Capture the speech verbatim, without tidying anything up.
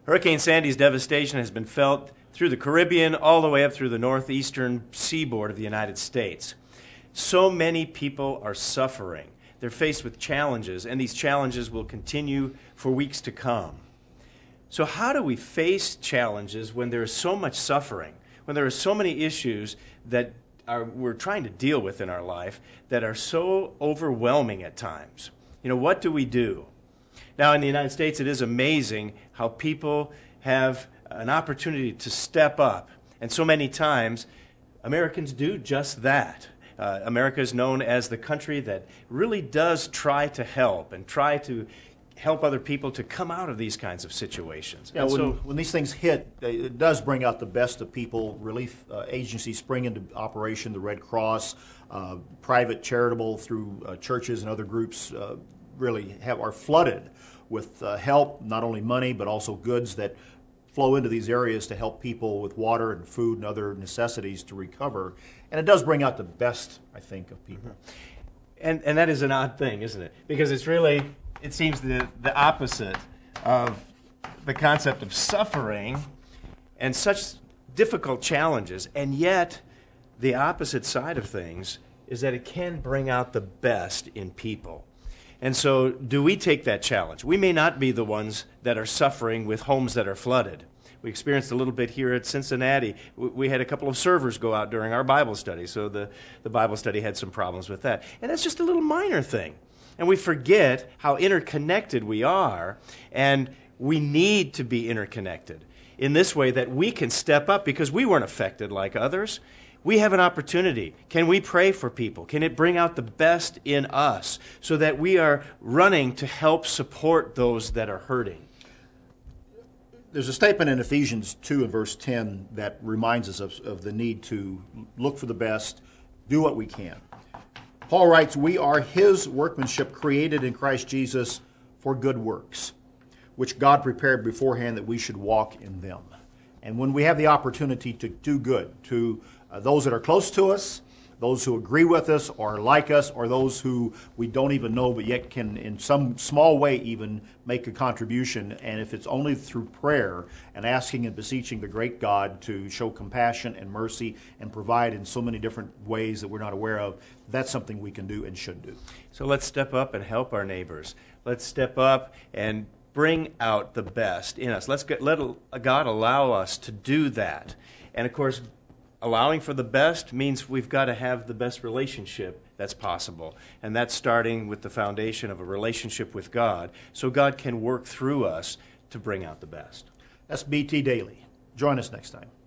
Hurricane Sandy's devastation has been felt through the Caribbean all the way up through the northeastern seaboard of the United States. So many people are suffering. They're faced with challenges, and these challenges will continue for weeks to come. So how do we face challenges when there is so much suffering, when there are so many issues that are, we're trying to deal with in our life that are so overwhelming at times? You know, what do we do? Now, in the United States, it is amazing how people have an opportunity to step up. And so many times, Americans do just that. Uh, America is known as the country that really does try to help and try to help other people to come out of these kinds of situations. Yeah, and when, so, when these things hit, it does bring out the best of people. Relief uh, agencies spring into operation, the Red Cross, uh, private charitable through uh, churches and other groups uh, really have are flooded with uh, help, not only money, but also goods that flow into these areas to help people with water and food and other necessities to recover. And it does bring out the best, I think, of people. Mm-hmm. And and that is an odd thing, isn't it? Because it's really, it seems the, the opposite of the concept of suffering and such difficult challenges. And yet, the opposite side of things is that it can bring out the best in people. And so, do we take that challenge? We may not be the ones that are suffering with homes that are flooded. We experienced a little bit here at Cincinnati. We had a couple of servers go out during our Bible study, so the, the Bible study had some problems with that. And that's just a little minor thing. And we forget how interconnected we are, and we need to be interconnected in this way that we can step up because we weren't affected like others. We have an opportunity. Can we pray for people? Can it bring out the best in us so that we are running to help support those that are hurting? There's a statement in Ephesians two and verse ten that reminds us of, of the need to look for the best, do what we can. Paul writes, "We are his workmanship created in Christ Jesus for good works, which God prepared beforehand that we should walk in them." And when we have the opportunity to do good to uh, those that are close to us, those who agree with us or like us, or those who we don't even know but yet can in some small way even make a contribution, and if it's only through prayer and asking and beseeching the great God to show compassion and mercy and provide in so many different ways that we're not aware of, that's something we can do and should do. So let's step up and help our neighbors. Let's step up and bring out the best in us. Let's get, let God allow us to do that. And of course, allowing for the best means we've got to have the best relationship that's possible. And that's starting with the foundation of a relationship with God, so God can work through us to bring out the best. That's B T Daily. Join us next time.